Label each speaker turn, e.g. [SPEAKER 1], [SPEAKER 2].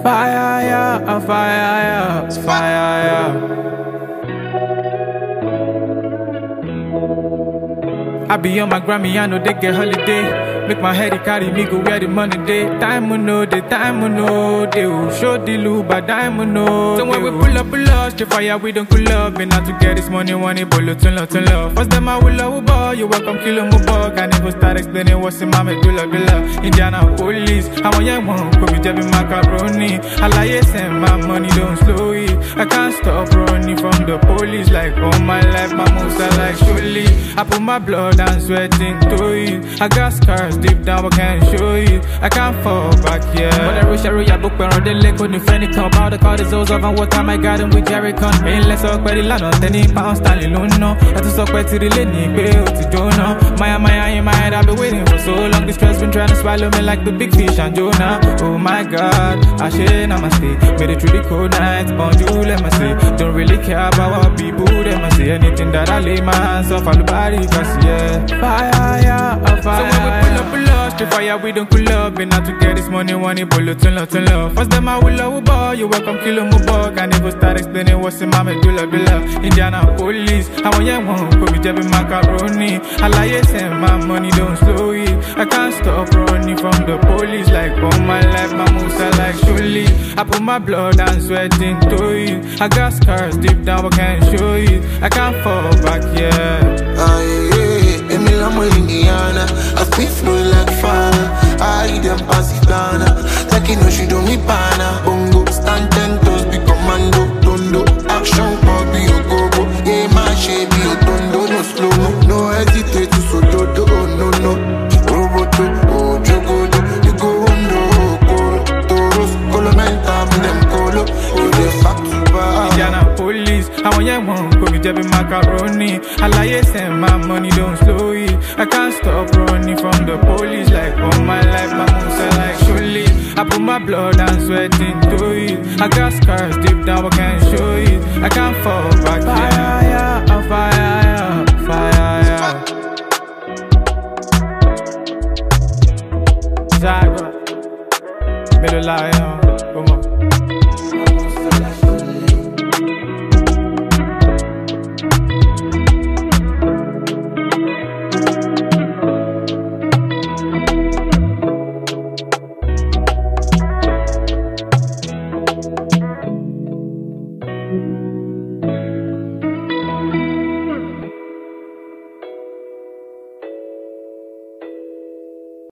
[SPEAKER 1] Fire, yeah, fire, yeah, fire, yeah. I be on my Grammy, I know they get holiday. Make my head carry me go where the money day. Time will know, the time will know. They will show the loop, but time will know. So when we pull up, straight fire, we don't cool up. And now to get this money, want it, bullet to love. First them I will love, boy, you welcome, kill them, boy. Can't even start explaining what's in my medulla, Indiana police, I want young one, could be jabbing macaroni. I like yes, and my money don't slow it. I can't stop running from the police. Like all my life, my moves are like surely. I put my blood and sweat into it. I got scars deep down, I can't show it. I can't fall back, yeah. But I wish I wrote your book, but on the lake when the friend come out, the car is those of and what time I got him with Jerry Con. Main let's talk about the land on 10 pounds, Stanley Luno. I just talk about to the lane, bail to Jonah. My in my head, I've been waiting for so long. This stress been trying to swallow me like the big fish and Jonah. Oh my god, I should namaste. Made it through the cold nights, bonjour, let me say. Don't really care about what people, they must say. Anything that I lay my hands off, all the body, cause yeah. Fire, yeah, fire. So when we pull up, straight fire, we don't cool up. And now to get this money, want it, bullet to love. First them I will love, boy, you welcome, kill them, boy. Can't even start explaining what's in my medulla, Indiana police, I want young one, could be jabbing macaroni. I like yes, and my money don't slow it. I can't stop running from the police. Like all my life, my moves are like surely. I put my blood and sweat into it. I got scars deep down, I can't show it. I can't fall back, yeah.
[SPEAKER 2] I'm Indiana. I spit flow like fire. I them pass it down. Like you know she do me pana. Bongo stand 10 toes, be commando. Tondo action, Bobby go. Yeah, my shape, you tondo. No slow mo, no hesitate to solo. Oh no no, roboto, oh jogodo. You go undo, coro, toros, colomenta, me them colo. You the back to back.
[SPEAKER 1] Indiana police, I want young one, could be jabbing macaroni. I like yes, and my money don't slow it. I can't stop running from the police. Like all my life, my moves are like surely. I put my blood and sweat into it. I got scars deep down, I can't show it. I can't fall back, yeah. Fire, yeah, fire, yeah. Zagra, Middle Lion.